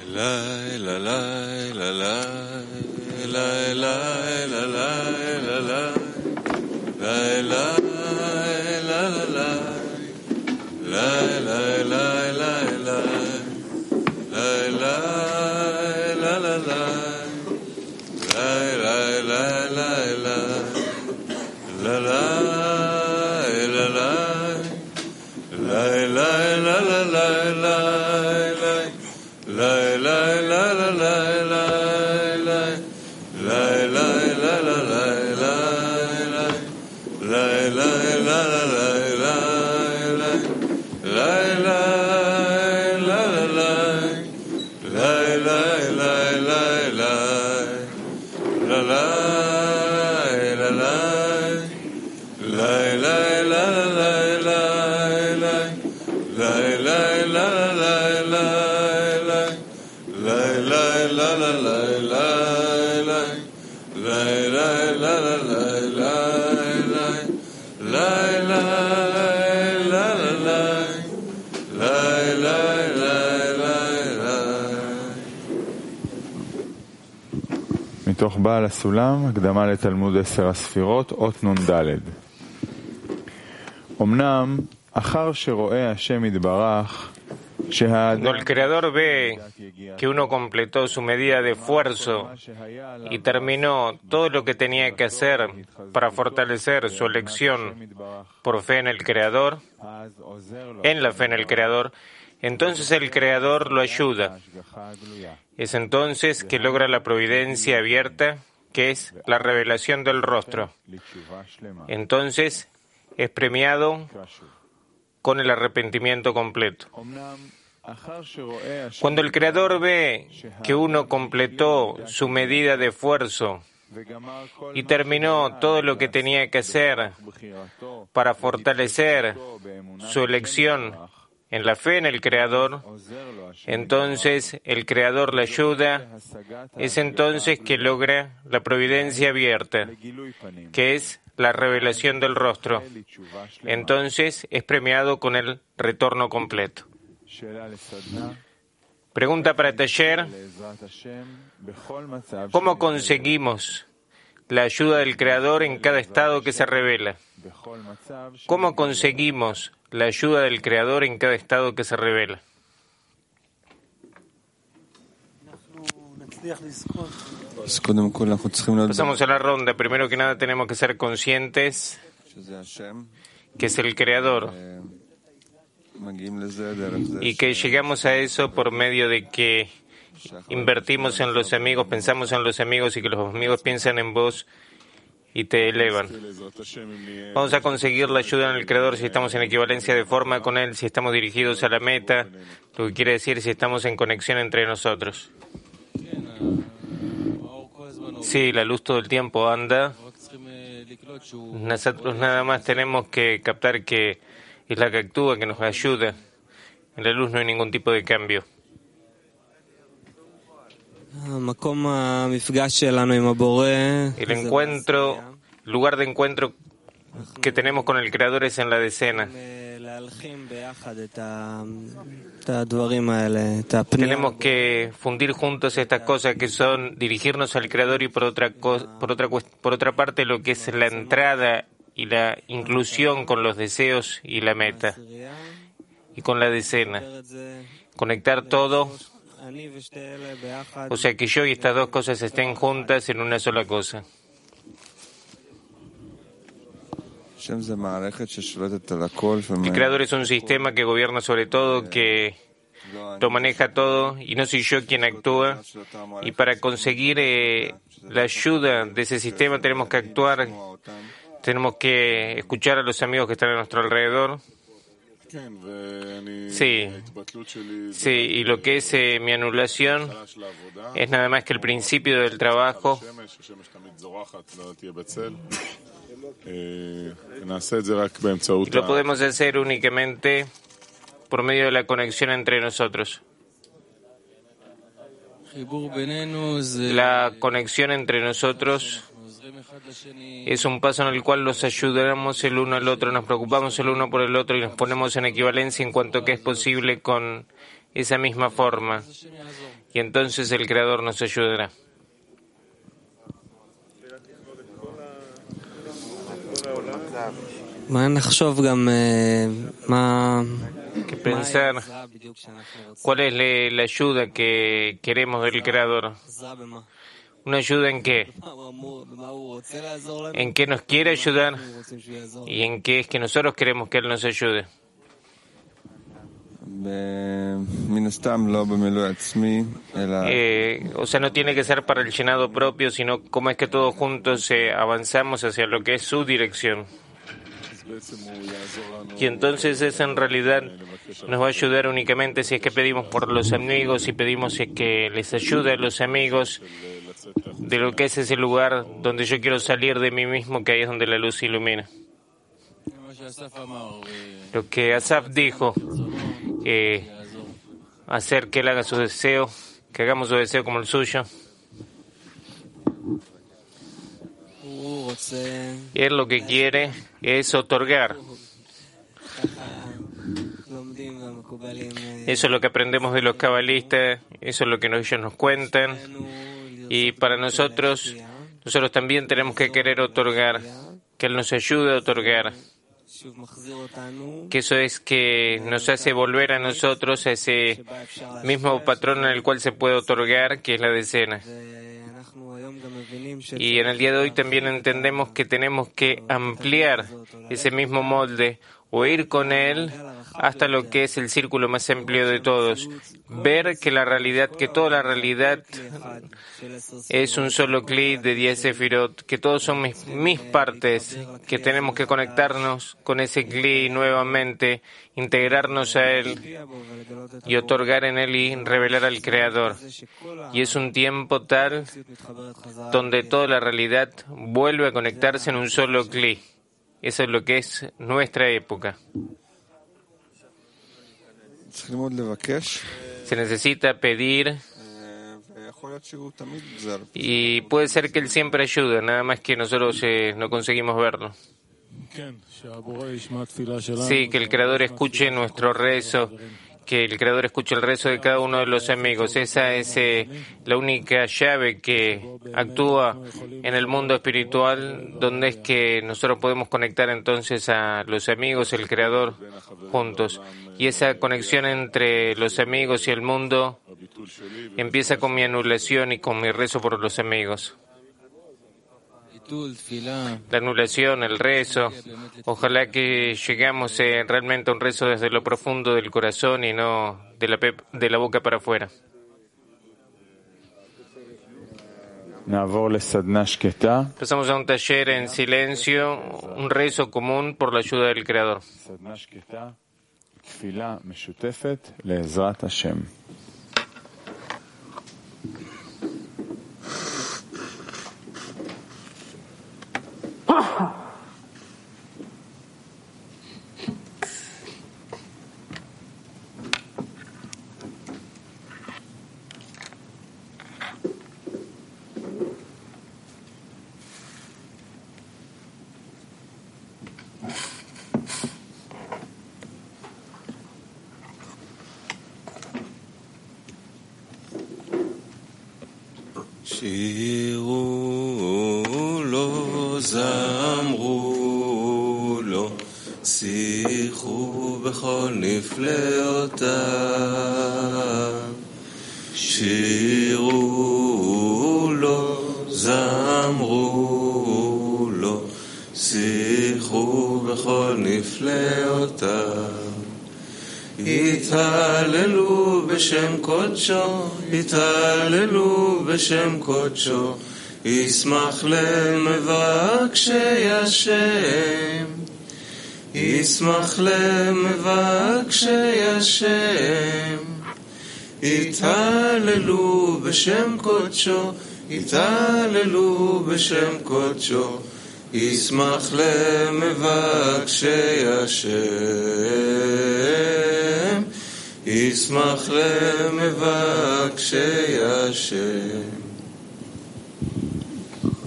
מתוך בעל הסולם, הקדמה לתלמוד 10 הספירות, אות נ"ד. אמנם, אחר שרואה השם יתברך, Cuando el Creador ve que uno completó su medida de esfuerzo y terminó todo lo que tenía que hacer para fortalecer su elección por fe en el Creador, entonces el Creador lo ayuda. Es entonces que logra la providencia abierta, que es la revelación del rostro. Entonces es premiado con el arrepentimiento completo. Cuando el Creador ve que uno completó su medida de esfuerzo y terminó todo lo que tenía que hacer para fortalecer su elección en la fe en el Creador, entonces el Creador le ayuda. Es entonces que logra la providencia abierta, que es la revelación del rostro. Entonces es premiado con el retorno completo. Pregunta para Taller: ¿cómo conseguimos la ayuda del Creador en cada estado que se revela? ¿Cómo conseguimos la ayuda del Creador en cada estado que se revela? Pasamos a la ronda. Primero que nada tenemos que ser conscientes que es el Creador y que llegamos a eso por medio de que invertimos en los amigos, pensamos en los amigos y que los amigos piensan en vos y te elevan. Vamos a conseguir la ayuda en el Creador si estamos en equivalencia de forma con Él, si estamos dirigidos a la meta, lo que quiere decir si estamos en conexión entre nosotros. Sí, la luz todo el tiempo anda. Nosotros nada más tenemos que captar que es la que actúa, que nos ayuda. En la luz no hay ningún tipo de cambio. El encuentro, el lugar de encuentro que tenemos con el Creador es en la decena. Tenemos que fundir juntos estas cosas que son dirigirnos al Creador y por otra parte lo que es la entrada y la inclusión con los deseos y la meta y con la decena. Conectar todo, o sea que yo y estas dos cosas estén juntas en una sola cosa. El Creador es un sistema que gobierna sobre todo, que lo maneja todo y no soy yo quien actúa. Y para conseguir la ayuda de ese sistema tenemos que actuar, tenemos que escuchar a los amigos que están a nuestro alrededor. Sí, y lo que es mi anulación es nada más que el principio del trabajo. Y lo podemos hacer únicamente por medio de la conexión entre nosotros. La conexión entre nosotros es un paso en el cual nos ayudamos el uno al otro, nos preocupamos el uno por el otro y nos ponemos en equivalencia en cuanto que es posible con esa misma forma, y entonces el Creador nos ayudará. Que pensar cuál es la ayuda que queremos del Creador. ¿Una ayuda en qué? ¿En qué nos quiere ayudar? ¿Y en qué es que nosotros queremos que Él nos ayude? O sea, no tiene que ser para el llenado propio, sino cómo es que todos juntos avanzamos hacia lo que es su dirección. Y entonces eso en realidad nos va a ayudar únicamente si es que pedimos por los amigos y pedimos si es que les ayude a los amigos de lo que es ese lugar donde yo quiero salir de mí mismo, que ahí es donde la luz ilumina. Lo que Asaf dijo, hacer que él haga su deseo, que hagamos su deseo como el suyo. Él lo que quiere es otorgar. Eso es lo que aprendemos de los cabalistas, eso es lo que ellos nos cuentan. Y para nosotros también tenemos que querer otorgar, que Él nos ayude a otorgar. Que eso es que nos hace volver a nosotros a ese mismo patrón en el cual se puede otorgar, que es la decena. Y en el día de hoy también entendemos que tenemos que ampliar ese mismo molde o ir con él hasta lo que es el círculo más amplio de todos. Ver que toda la realidad es un solo clic de 10 sefirot, que todos son mis partes, que tenemos que conectarnos con ese clic nuevamente, integrarnos a él y otorgar en él y revelar al Creador. Y es un tiempo tal donde toda la realidad vuelve a conectarse en un solo clic. Eso es lo que es nuestra época. Se necesita pedir y puede ser que Él siempre ayude, nada más que nosotros no conseguimos verlo. Sí, que el Creador escuche nuestro rezo, que el Creador escuche el rezo de cada uno de los amigos. Esa es la única llave que actúa en el mundo espiritual, donde es que nosotros podemos conectar entonces a los amigos y el Creador juntos. Y esa conexión entre los amigos y el mundo empieza con mi anulación y con mi rezo por los amigos. La anulación, el rezo, ojalá que llegamos realmente a un rezo desde lo profundo del corazón y no de la boca para afuera. Pasamos a un taller en silencio, un rezo común por la ayuda del Creador. שירו לו, זמרו לו, שיחו בכל נפלאותיו. שירו לו, זמרו לו, שיחו בכל נפלאותיו. התהללו בשם קודשו, התהללו בשם קודשו, ישמח למבקשי השם, ישמח למבקשי השם. התהללו בשם קודשו, התהללו בשם קודשו, ישמח למבקשי השם, ישמח למבקשי השם.